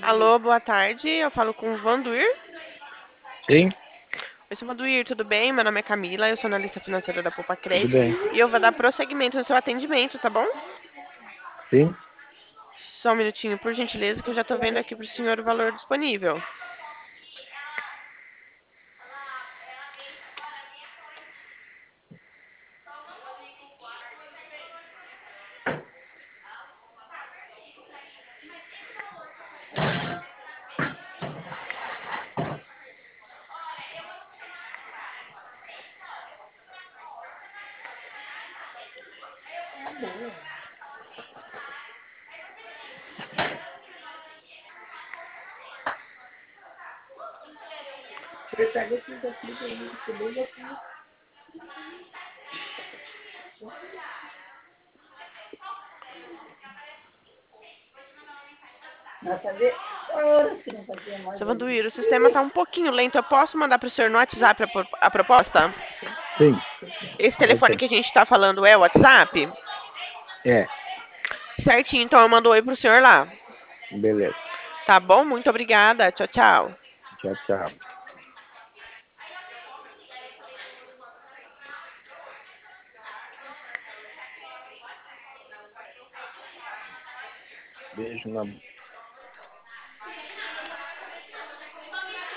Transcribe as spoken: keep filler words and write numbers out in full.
Alô, boa tarde. Eu falo com o Vanduir. Sim, Oi, seu Vanduir, tudo bem? Meu nome é Camila, eu sou analista financeira da Poupa tudo Crédito bem. e eu vou dar prosseguimento no seu atendimento, tá bom? Sim, Só um minutinho, por gentileza, que eu já tô vendo aqui pro senhor o valor disponível. Seu Vanduir, o sistema tá um pouquinho lento. Eu posso mandar pro senhor no WhatsApp a, pro- a proposta? sim, Esse pode telefone ser. que a gente tá falando é o WhatsApp? É, Certinho, então eu mando um oi pro senhor lá. beleza. Tá bom? Muito obrigada. Tchau, tchau. Tchau, tchau. Beijo na